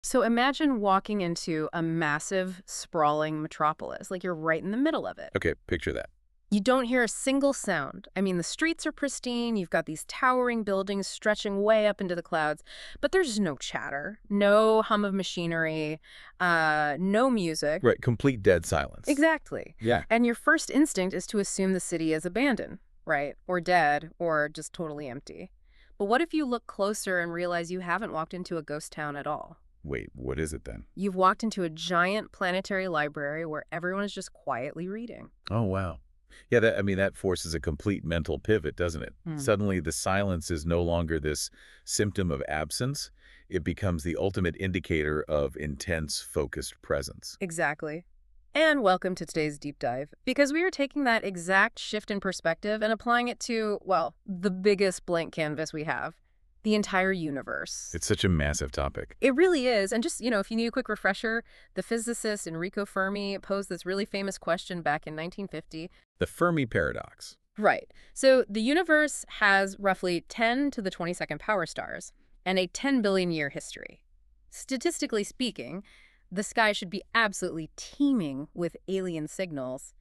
So imagine walking into a massive, sprawling metropolis, like you're right in the middle of it. Okay, picture that. You don't hear a single sound. I mean, the streets are pristine, you've got these towering buildings stretching way up into the clouds, but there's no chatter, no hum of machinery, no music. Right, complete dead silence. Exactly. Yeah. And your first instinct is to assume the city is abandoned, right? Or dead, or just totally empty. But what if you look closer and realize you haven't walked into a ghost town at all? Wait, what is it then? You've walked into a giant planetary library where everyone is just quietly reading. Oh, wow. Yeah, that forces a complete mental pivot, doesn't it? Hmm. Suddenly, the silence is no longer this symptom of absence. It becomes the ultimate indicator of intense, focused presence. Exactly. And welcome to today's deep dive, because we are taking that exact shift in perspective and applying it to, well, the biggest blank canvas we have, the entire universe. It's such a massive topic. It really is. And just, if you need a quick refresher, the physicist Enrico Fermi posed this really famous question back in 1950. The Fermi paradox. Right. So the universe has roughly 10 to the 22nd power stars and a 10 billion year history. Statistically speaking, the sky should be absolutely teeming with alien signals.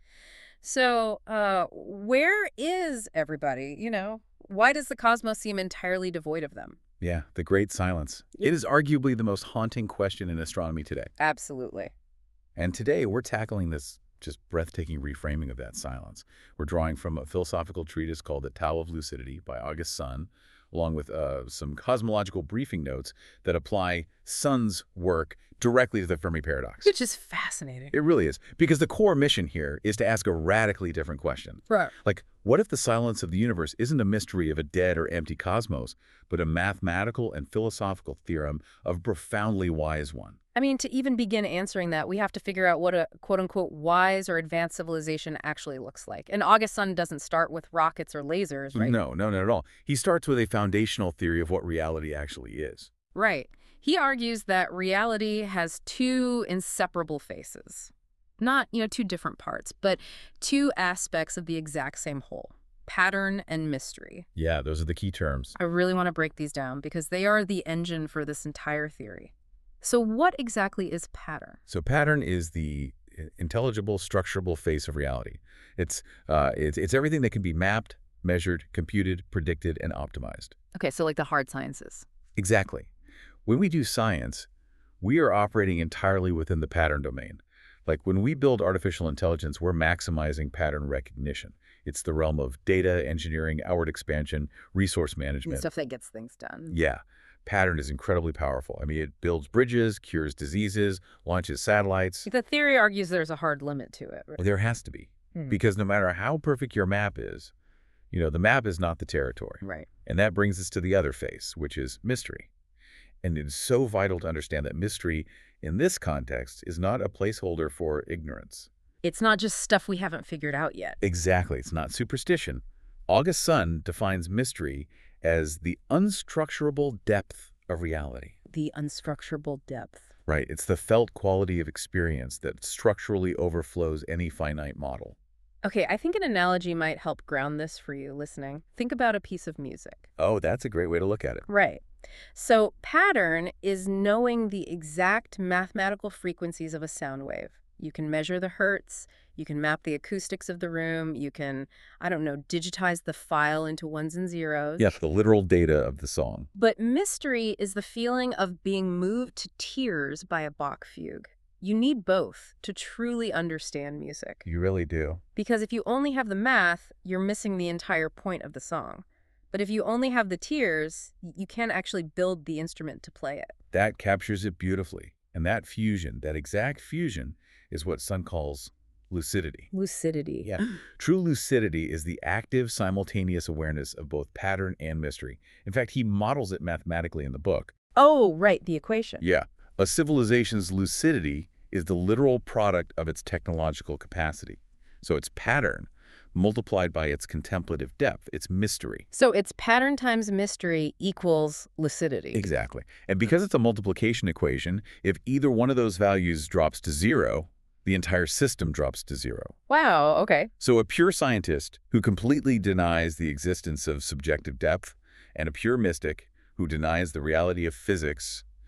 So, where is everybody? Why does the cosmos seem entirely devoid of them? Yeah, the great silence. It is arguably the most haunting question in astronomy today. Absolutely. And today, we're tackling this just breathtaking reframing of that silence. We're drawing from a philosophical treatise called The Tao of Lucidity by August Sun, along with some cosmological briefing notes that apply Sun's work directly to the Fermi paradox. Which is fascinating. It really is, because the core mission here is to ask a radically different question. Right. Like, what if the silence of the universe isn't a mystery of a dead or empty cosmos, but a mathematical and philosophical theorem of a profoundly wise one? I mean, to even begin answering that, we have to figure out what a quote-unquote wise or advanced civilization actually looks like. And August Sun doesn't start with rockets or lasers, right? No, not at all. He starts with a foundational theory of what reality actually is. Right. He argues that reality has two inseparable faces. Not, two different parts, but two aspects of the exact same whole: pattern and mystery. Yeah, those are the key terms. I really want to break these down because they are the engine for this entire theory. So what exactly is pattern? So pattern is the intelligible, structurable face of reality. It's everything that can be mapped, measured, computed, predicted, and optimized. Okay, so like the hard sciences. Exactly. When we do science, we are operating entirely within the pattern domain. Like when we build artificial intelligence, we're maximizing pattern recognition. It's the realm of data, engineering, outward expansion, resource management. Stuff that gets things done. Yeah. Pattern is incredibly powerful. I mean, it builds bridges, cures diseases, launches satellites. The theory argues there's a hard limit to it. Right? Well, there has to be. Because no matter how perfect your map is, the map is not the territory. Right. And that brings us to the other face, which is mystery. And it is so vital to understand that mystery, in this context, is not a placeholder for ignorance. It's not just stuff we haven't figured out yet. Exactly. It's not superstition. August Sun defines mystery as the unstructurable depth of reality. The unstructurable depth. Right. It's the felt quality of experience that structurally overflows any finite model. Okay, I think an analogy might help ground this for you listening. Think about a piece of music. Oh, that's a great way to look at it. Right. So pattern is knowing the exact mathematical frequencies of a sound wave. You can measure the hertz, you can map the acoustics of the room, you can, digitize the file into ones and zeros. Yes, the literal data of the song. But mystery is the feeling of being moved to tears by a Bach fugue. You need both to truly understand music. You really do. Because if you only have the math, you're missing the entire point of the song. But if you only have the tears, you can't actually build the instrument to play it. That captures it beautifully. And that fusion, that exact fusion, is what Sun calls lucidity. Lucidity. Yeah. True lucidity is the active, simultaneous awareness of both pattern and mystery. In fact, he models it mathematically in the book. Oh, right, the equation. Yeah. A civilization's lucidity is the literal product of its technological capacity. So it's pattern multiplied by its contemplative depth, its mystery. So it's pattern times mystery equals lucidity. Exactly. And because it's a multiplication equation, if either one of those values drops to zero, the entire system drops to zero. Wow, okay. So a pure scientist who completely denies the existence of subjective depth and a pure mystic who denies the reality of physics,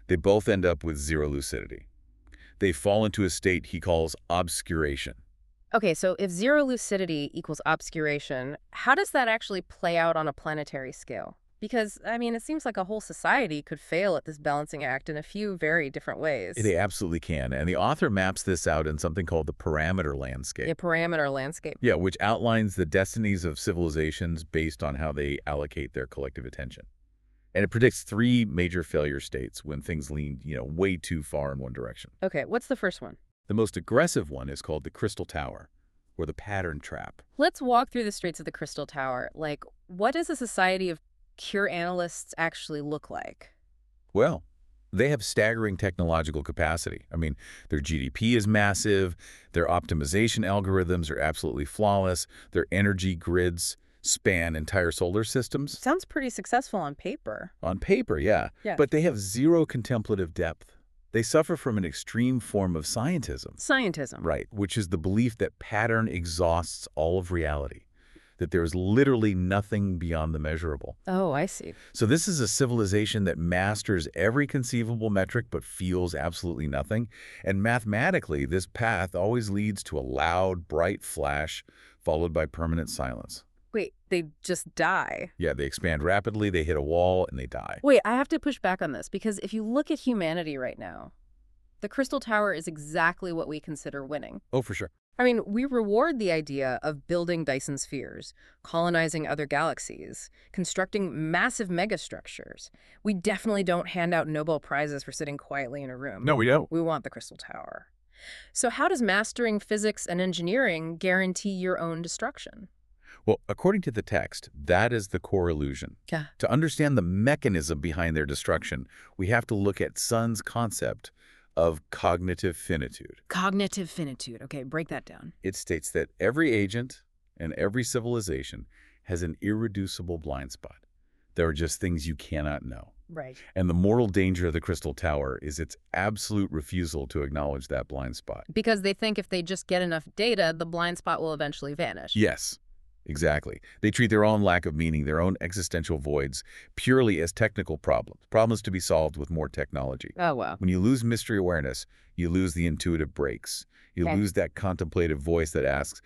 They both end up with zero lucidity. They fall into a state he calls obscuration. Okay, so if zero lucidity equals obscuration, how does that actually play out on a planetary scale? Because, I mean, it seems like a whole society could fail at this balancing act in a few very different ways. They absolutely can, and the author maps this out in something called the parameter landscape. A parameter landscape. Yeah, which outlines the destinies of civilizations based on how they allocate their collective attention. And it predicts 3 major failure states when things lean, way too far in one direction. Okay, what's the first one? The most aggressive one is called the Crystal Tower, or the pattern trap. Let's walk through the streets of the Crystal Tower. Like, what does a society of pure analysts actually look like? Well, they have staggering technological capacity. I mean, their GDP is massive, their optimization algorithms are absolutely flawless, their energy grids span entire solar systems. Sounds pretty successful on paper. On paper, yeah. Yeah. But they have zero contemplative depth. They suffer from an extreme form of scientism. Scientism. Right, which is the belief that pattern exhausts all of reality, that there is literally nothing beyond the measurable. Oh, I see. So this is a civilization that masters every conceivable metric but feels absolutely nothing. And mathematically, this path always leads to a loud, bright flash followed by permanent silence. Wait, they just die. Yeah, they expand rapidly, they hit a wall, and they die. Wait, I have to push back on this because if you look at humanity right now, the Crystal Tower is exactly what we consider winning. Oh, for sure. I mean, we reward the idea of building Dyson spheres, colonizing other galaxies, constructing massive megastructures. We definitely don't hand out Nobel Prizes for sitting quietly in a room. No, we don't. We want the Crystal Tower. So how does mastering physics and engineering guarantee your own destruction? Well, according to the text, that is the core illusion. Yeah. To understand the mechanism behind their destruction, we have to look at Sun's concept of cognitive finitude. Cognitive finitude. Okay, break that down. It states that every agent and every civilization has an irreducible blind spot. There are just things you cannot know. Right. And the mortal danger of the Crystal Tower is its absolute refusal to acknowledge that blind spot. Because they think if they just get enough data, the blind spot will eventually vanish. Yes, exactly. They treat their own lack of meaning, their own existential voids, purely as technical problems to be solved with more technology. Oh, wow. When you lose mystery awareness, you lose the intuitive breaks. You Okay. lose that contemplative voice that asks,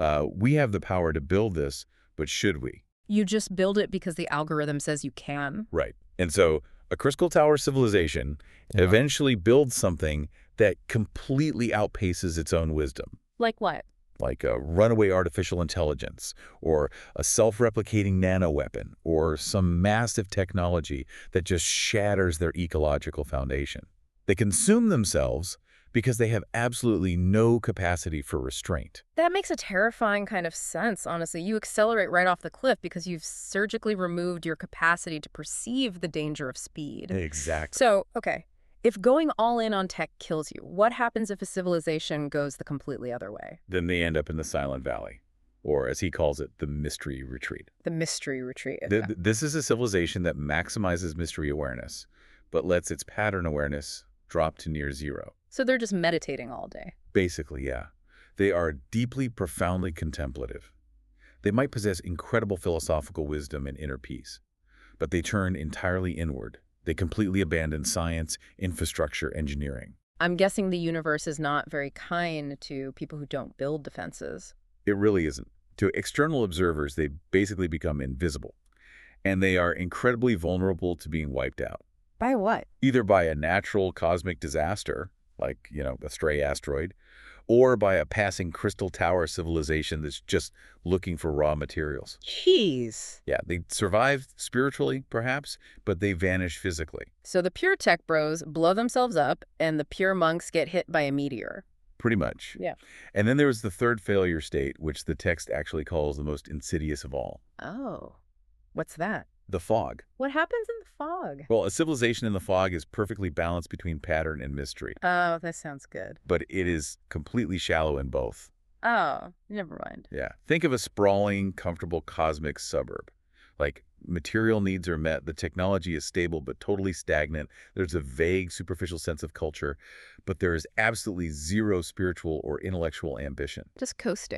we have the power to build this, but should we? You just build it because the algorithm says you can. Right. And so a Crystal Tower civilization eventually builds something that completely outpaces its own wisdom, Like what? like a runaway artificial intelligence or a self-replicating nanoweapon or some massive technology that just shatters their ecological foundation. They consume themselves because they have absolutely no capacity for restraint. That makes a terrifying kind of sense, honestly. You accelerate right off the cliff because you've surgically removed your capacity to perceive the danger of speed. Exactly. So, okay, if going all in on tech kills you, what happens if a civilization goes the completely other way? Then they end up in the Silent Valley, or as he calls it, the Mystery Retreat. The mystery retreat. This is a civilization that maximizes mystery awareness, but lets its pattern awareness drop to near zero. So they're just meditating all day. Basically, yeah. They are deeply, profoundly contemplative. They might possess incredible philosophical wisdom and inner peace, but they turn entirely inward. They completely abandon science, infrastructure, engineering. I'm guessing the universe is not very kind to people who don't build defenses. It really isn't. To external observers, they basically become invisible, and they are incredibly vulnerable to being wiped out, By what? either by a natural cosmic disaster, like, a stray asteroid, or by a passing Crystal Tower civilization that's just looking for raw materials. Jeez. Yeah, they survive spiritually, perhaps, but they vanish physically. So the pure tech bros blow themselves up, and the pure monks get hit by a meteor. Pretty much. Yeah. And then there was the third failure state, which the text actually calls the most insidious of all. Oh, what's that? The fog. What happens in the fog? Well, a civilization in the fog is perfectly balanced between pattern and mystery, Oh, that sounds good. but it is completely shallow in both. Oh, never mind. Yeah. Think of a sprawling, comfortable cosmic suburb. Like, material needs are met, the technology is stable but totally stagnant, there's a vague, superficial sense of culture, but there is absolutely zero spiritual or intellectual ambition. Just coasting.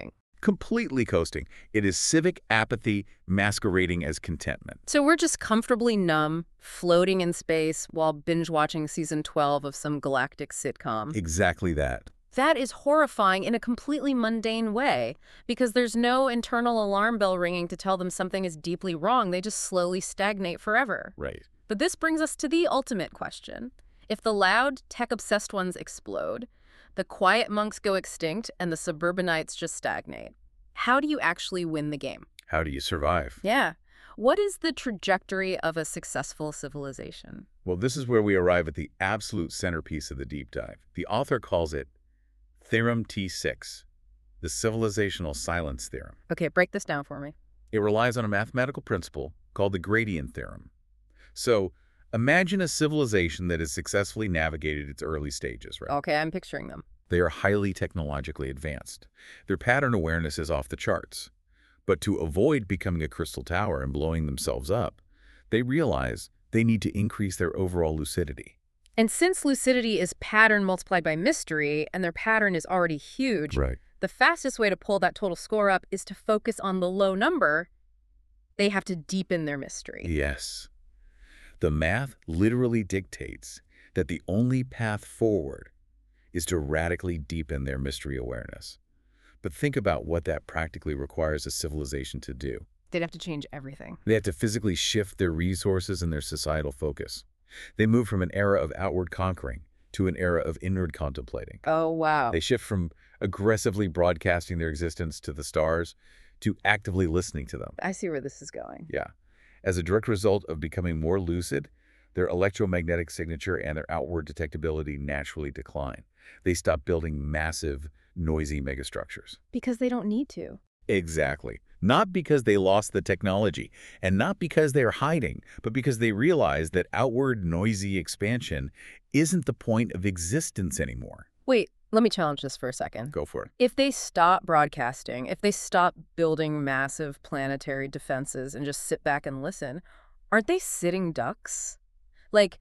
completely coasting. It is civic apathy masquerading as contentment. So we're just comfortably numb, floating in space while binge-watching season 12 of some galactic sitcom. Exactly that. That is horrifying in a completely mundane way, because there's no internal alarm bell ringing to tell them something is deeply wrong. They just slowly stagnate forever. Right. But this brings us to the ultimate question. If the loud, tech-obsessed ones explode, the quiet monks go extinct, and the suburbanites just stagnate, how do you actually win the game? How do you survive? Yeah. What is the trajectory of a successful civilization? Well, this is where we arrive at the absolute centerpiece of the deep dive. The author calls it Theorem T6, the civilizational silence theorem. Okay, break this down for me. It relies on a mathematical principle called the gradient theorem. So, imagine a civilization that has successfully navigated its early stages, right? Okay, I'm picturing them. They are highly technologically advanced. Their pattern awareness is off the charts. But to avoid becoming a crystal tower and blowing themselves up, they realize they need to increase their overall lucidity. And since lucidity is pattern multiplied by mystery, and their pattern is already huge, Right. the fastest way to pull that total score up is to focus on the low number. They have to deepen their mystery. Yes. The math literally dictates that the only path forward is to radically deepen their mystery awareness. But think about what that practically requires a civilization to do. They'd have to change everything. They have to physically shift their resources and their societal focus. They move from an era of outward conquering to an era of inward contemplating. Oh, wow. They shift from aggressively broadcasting their existence to the stars to actively listening to them. I see where this is going. Yeah. As a direct result of becoming more lucid, their electromagnetic signature and their outward detectability naturally decline. They stop building massive, noisy megastructures. Because they don't need to. Exactly. Not because they lost the technology, and not because they are hiding, but because they realize that outward, noisy expansion isn't the point of existence anymore. Wait, let me challenge this for a second. Go for it. If they stop broadcasting, if they stop building massive planetary defenses and just sit back and listen, aren't they sitting ducks? Like,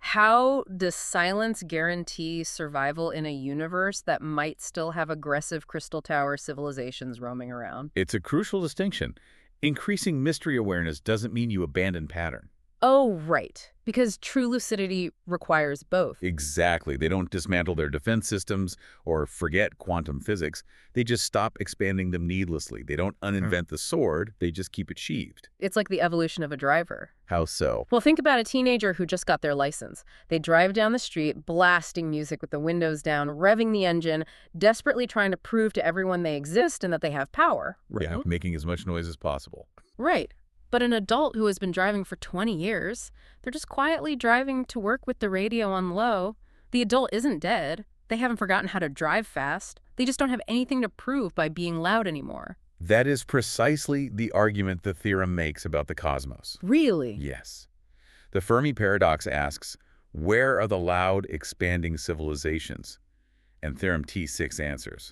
how does silence guarantee survival in a universe that might still have aggressive crystal tower civilizations roaming around? It's a crucial distinction. Increasing mystery awareness doesn't mean you abandon pattern. Oh, right. Because true lucidity requires both. Exactly. They don't dismantle their defense systems or forget quantum physics. They just stop expanding them needlessly. They don't uninvent the sword. They just keep it sheathed. It's like the evolution of a driver. How so? Well, think about a teenager who just got their license. They drive down the street, blasting music with the windows down, revving the engine, desperately trying to prove to everyone they exist and that they have power. Yeah, making as much noise as possible. Right. But an adult who has been driving for 20 years, they're just quietly driving to work with the radio on low. The adult isn't dead. They haven't forgotten how to drive fast. They just don't have anything to prove by being loud anymore. That is precisely the argument the theorem makes about the cosmos. Really? Yes. The Fermi paradox asks, where are the loud, expanding civilizations? And Theorem T6 answers.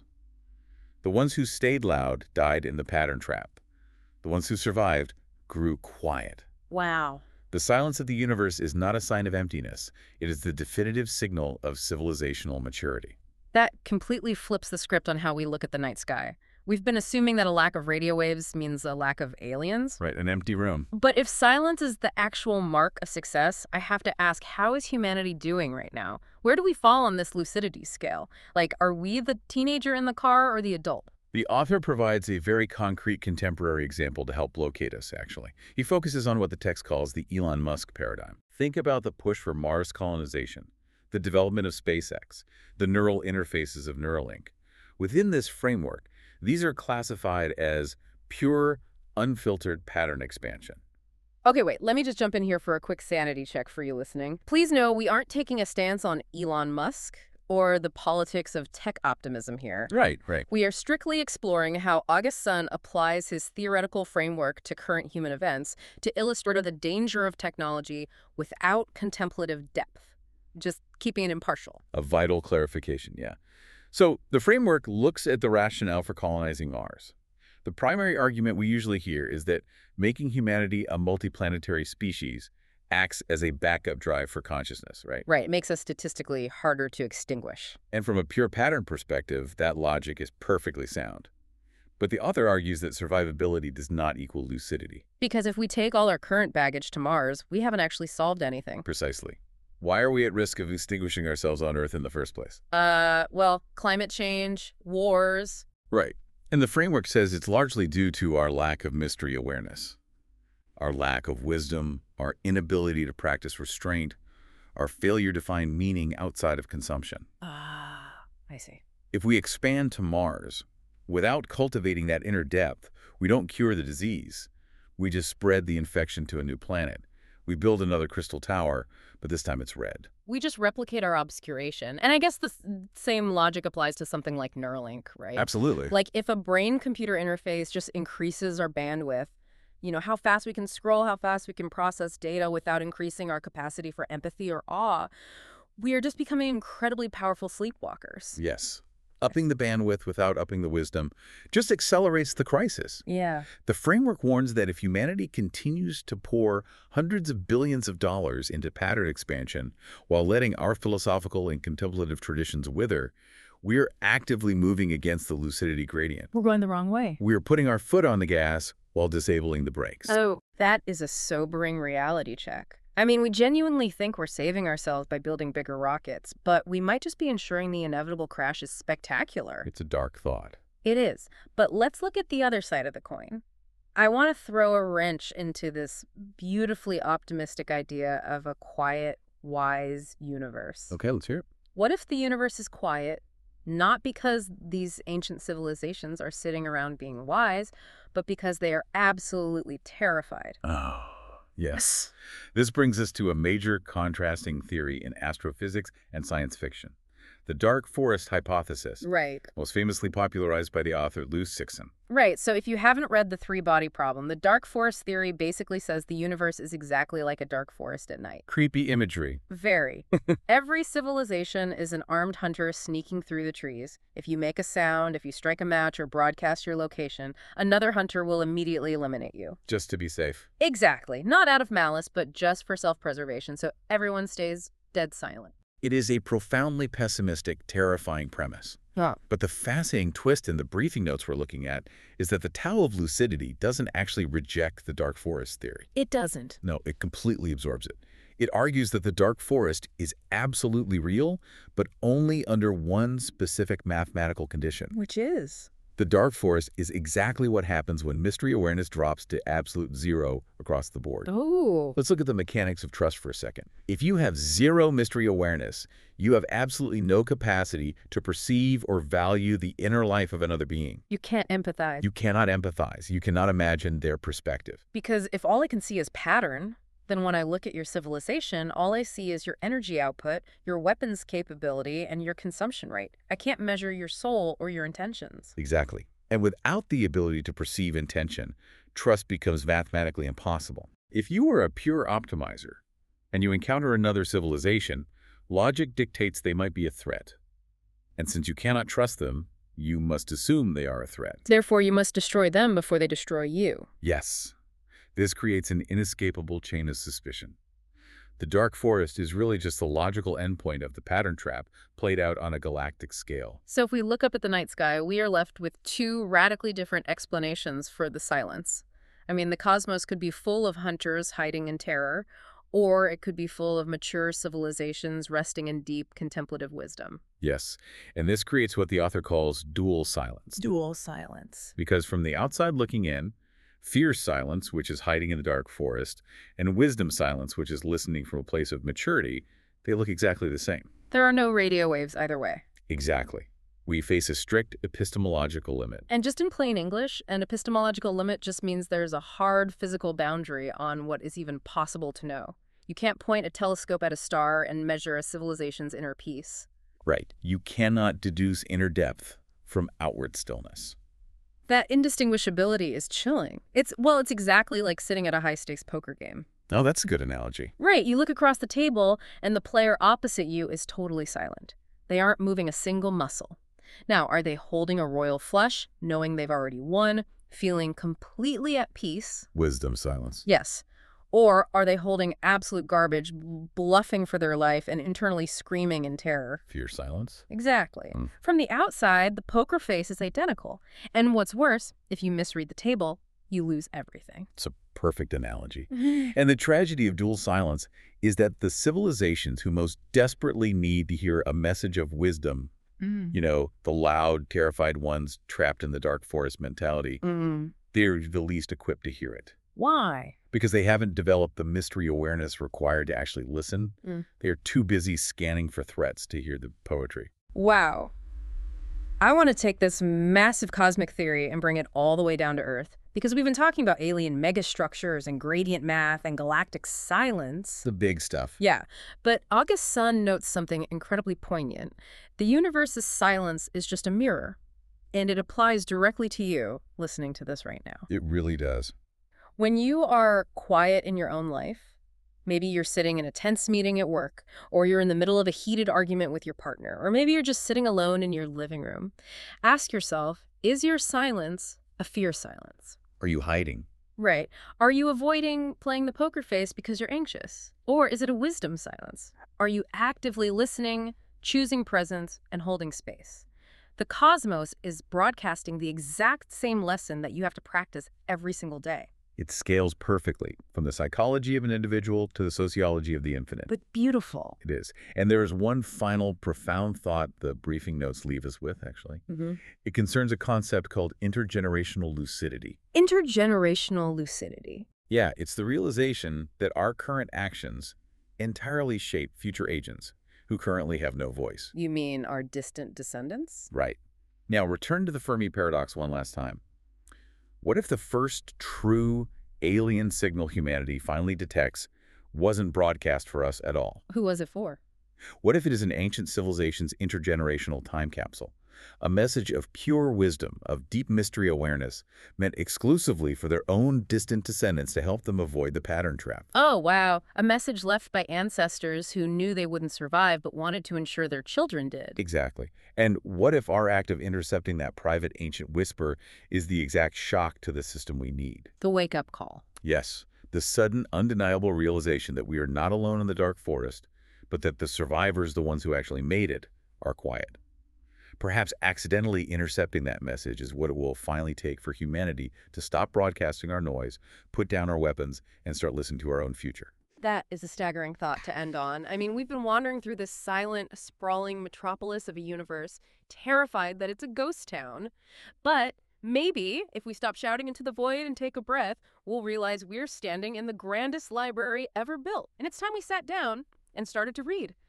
The ones who stayed loud died in the pattern trap. The ones who survived grew quiet. Wow. The silence of the universe is not a sign of emptiness. It is the definitive signal of civilizational maturity. That completely flips the script on how we look at the night sky. We've been assuming that a lack of radio waves means a lack of aliens. Right, an empty room. But if silence is the actual mark of success, I have to ask, how is humanity doing right now? Where do we fall on this lucidity scale? Like, are we the teenager in the car or the adult? The author provides a very concrete contemporary example to help locate us, actually. He focuses on what the text calls the Elon Musk paradigm. Think about the push for Mars colonization, the development of SpaceX, the neural interfaces of Neuralink. Within this framework, these are classified as pure, unfiltered pattern expansion. Okay, wait, let me just jump in here for a quick sanity check for you listening. Please know we aren't taking a stance on Elon Musk or the politics of tech optimism here. Right. We are strictly exploring how August Sun applies his theoretical framework to current human events to illustrate the danger of technology without contemplative depth, just keeping it impartial. A vital clarification, yeah. So the framework looks at the rationale for colonizing Mars. The primary argument we usually hear is that making humanity a multiplanetary species acts as a backup drive for consciousness, right? Right, it makes us statistically harder to extinguish. And from a pure pattern perspective, that logic is perfectly sound. But the author argues that survivability does not equal lucidity. Because if we take all our current baggage to Mars, we haven't actually solved anything. Precisely. Why are we at risk of extinguishing ourselves on Earth in the first place? Well, climate change, wars. Right. And the framework says it's largely due to our lack of mystery awareness, our lack of wisdom, our inability to practice restraint, our failure to find meaning outside of consumption. I see. If we expand to Mars, without cultivating that inner depth, we don't cure the disease. We just spread the infection to a new planet. We build another crystal tower, but this time it's red. We just replicate our obscuration. And I guess the same logic applies to something like Neuralink, right? Absolutely. Like if a brain-computer interface just increases our bandwidth, how fast we can scroll, how fast we can process data without increasing our capacity for empathy or awe, we are just becoming incredibly powerful sleepwalkers. Yes. Upping the bandwidth without upping the wisdom just accelerates the crisis. Yeah. The framework warns that if humanity continues to pour hundreds of billions of dollars into pattern expansion while letting our philosophical and contemplative traditions wither, we're actively moving against the lucidity gradient. We're going the wrong way. We're putting our foot on the gas while disabling the brakes. Oh, that is a sobering reality check. I mean, we genuinely think we're saving ourselves by building bigger rockets, but we might just be ensuring the inevitable crash is spectacular. It's a dark thought. It is. But let's look at the other side of the coin. I want to throw a wrench into this beautifully optimistic idea of a quiet, wise universe. Okay, let's hear it. What if the universe is quiet, not because these ancient civilizations are sitting around being wise, but because they are absolutely terrified? Oh. Yes. This brings us to a major contrasting theory in astrophysics and science fiction. The dark forest hypothesis, Right. most famously popularized by the author Lou Sixon. Right. So if you haven't read The Three-Body Problem, the dark forest theory basically says the universe is exactly like a dark forest at night. Creepy imagery. Very. Every civilization is an armed hunter sneaking through the trees. If you make a sound, if you strike a match or broadcast your location, another hunter will immediately eliminate you. Just to be safe. Exactly. Not out of malice, but just for self-preservation, so everyone stays dead silent. It is a profoundly pessimistic, terrifying premise. Yeah. But the fascinating twist in the briefing notes we're looking at is that the Tao of Lucidity doesn't actually reject the dark forest theory. It doesn't. No, it completely absorbs it. It argues that the dark forest is absolutely real, but only under one specific mathematical condition. Which is? The dark forest is exactly what happens when mystery awareness drops to absolute zero across the board. Oh. Let's look at the mechanics of trust for a second. If you have zero mystery awareness, you have absolutely no capacity to perceive or value the inner life of another being. You can't empathize. You cannot empathize. You cannot imagine their perspective. Because if all I can see is pattern, then when I look at your civilization, all I see is your energy output, your weapons capability, and your consumption rate. I can't measure your soul or your intentions. Exactly. And without the ability to perceive intention, trust becomes mathematically impossible. If you are a pure optimizer and you encounter another civilization, logic dictates they might be a threat. And since you cannot trust them, you must assume they are a threat. Therefore, you must destroy them before they destroy you. Yes. This creates an inescapable chain of suspicion. The dark forest is really just the logical endpoint of the pattern trap played out on a galactic scale. So if we look up at the night sky, we are left with two radically different explanations for the silence. I mean, the cosmos could be full of hunters hiding in terror, or it could be full of mature civilizations resting in deep contemplative wisdom. Yes, and this creates what the author calls dual silence. Dual silence. Because from the outside looking in, fierce silence, which is hiding in the dark forest, and wisdom silence, which is listening from a place of maturity, they look exactly the same. There are no radio waves either way. Exactly. We face a strict epistemological limit. And just in plain English, an epistemological limit just means there's a hard physical boundary on what is even possible to know. You can't point a telescope at a star and measure a civilization's inner peace. Right. You cannot deduce inner depth from outward stillness. That indistinguishability is chilling. It's exactly like sitting at a high-stakes poker game. Oh, that's a good analogy. Right, you look across the table and the player opposite you is totally silent. They aren't moving a single muscle. Now, are they holding a royal flush, knowing they've already won, feeling completely at peace? Wisdom silence. Yes. Or are they holding absolute garbage, bluffing for their life and internally screaming in terror? Fear silence? Exactly. Mm. From the outside, the poker face is identical. And what's worse, if you misread the table, you lose everything. It's a perfect analogy. And the tragedy of dual silence is that the civilizations who most desperately need to hear a message of wisdom, the loud, terrified ones trapped in the dark forest mentality, they're the least equipped to hear it. Why? Because they haven't developed the mystery awareness required to actually listen. They are too busy scanning for threats to hear the poetry. Wow. I want to take this massive cosmic theory and bring it all the way down to Earth. Because we've been talking about alien megastructures and gradient math and galactic silence. The big stuff. Yeah, but August Sun notes something incredibly poignant. The universe's silence is just a mirror, and it applies directly to you listening to this right now. It really does. When you are quiet in your own life, maybe you're sitting in a tense meeting at work, or you're in the middle of a heated argument with your partner, or maybe you're just sitting alone in your living room, ask yourself, is your silence a fear silence? Are you hiding? Right. Are you avoiding playing the poker face because you're anxious? Or is it a wisdom silence? Are you actively listening, choosing presence, and holding space? The cosmos is broadcasting the exact same lesson that you have to practice every single day. It scales perfectly from the psychology of an individual to the sociology of the infinite. But beautiful. It is. And there is one final profound thought the briefing notes leave us with, actually. It concerns a concept called intergenerational lucidity. Intergenerational lucidity. Yeah, it's the realization that our current actions entirely shape future agents who currently have no voice. You mean our distant descendants? Right. Now, return to the Fermi paradox one last time. What if the first true alien signal humanity finally detects wasn't broadcast for us at all? Who was it for? What if it is an ancient civilization's intergenerational time capsule? A message of pure wisdom, of deep mystery awareness, meant exclusively for their own distant descendants to help them avoid the pattern trap. Oh, wow. A message left by ancestors who knew they wouldn't survive but wanted to ensure their children did. Exactly. And what if our act of intercepting that private ancient whisper is the exact shock to the system we need? The wake-up call. Yes, the sudden, undeniable realization that we are not alone in the dark forest, but that the survivors, the ones who actually made it, are quiet. Perhaps accidentally intercepting that message is what it will finally take for humanity to stop broadcasting our noise, put down our weapons, and start listening to our own future. That is a staggering thought to end on. I mean, we've been wandering through this silent, sprawling metropolis of a universe, terrified that it's a ghost town. But maybe, if we stop shouting into the void and take a breath, we'll realize we're standing in the grandest library ever built. And it's time we sat down and started to read.